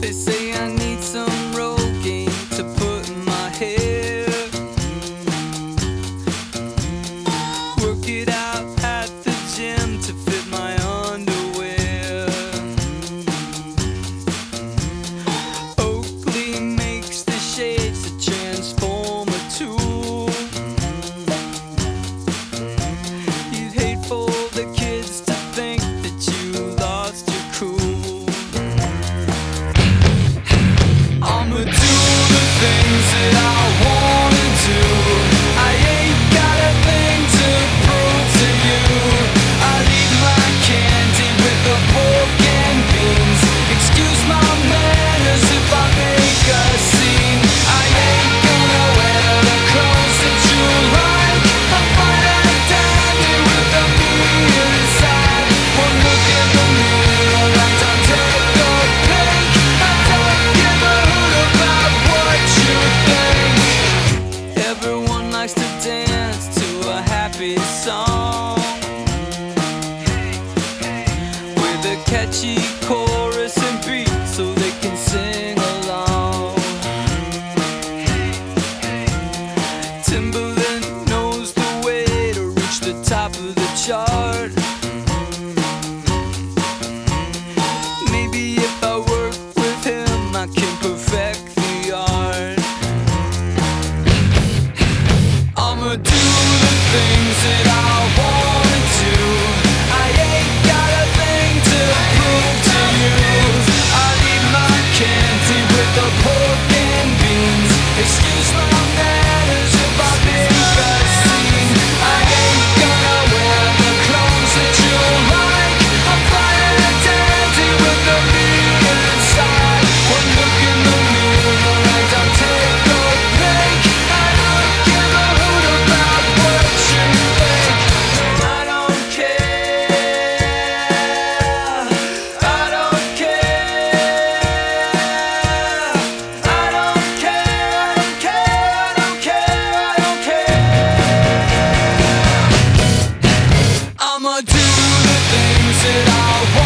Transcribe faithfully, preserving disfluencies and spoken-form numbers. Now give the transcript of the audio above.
They say I need some Rogaine to put in my hair. Work it out at the gym to fit my underwear. Oakley makes the shades a transformer tool. You'd hate for the kids to think that you lost your cool. I'ma do the things that I wanna do. I ain't got a thing to prove to you. I'll eat my candy with the pork and beans. Excuse my manners if I make a scene. I ain't gonna wear the clothes that you like. I'm fine and dandy with the me inside. One look in the mirror and I'll take a peek. I don't give a hoot about what you think. Everyone likes to dance to a happy song with a catchy chorus and beat so they can sing along. Timberland knows the way to reach the top of the chart. Maybe if I work with him I can perfect the art. I'ma do the things that I wanna do. I ain't got a thing to prove to you. I'll eat my candy with the pork and beans. Excuse my manners if I make a scene. I ain't gonna wear the clothes that you like. I'm fine and dandy with the me inside. One look in the mirror and I'll take a peek. I don't give a hoot about what you think. I don't care. I don't care. I don't care. I don't care. I don't care. I don't care. I'ma do the things that I want.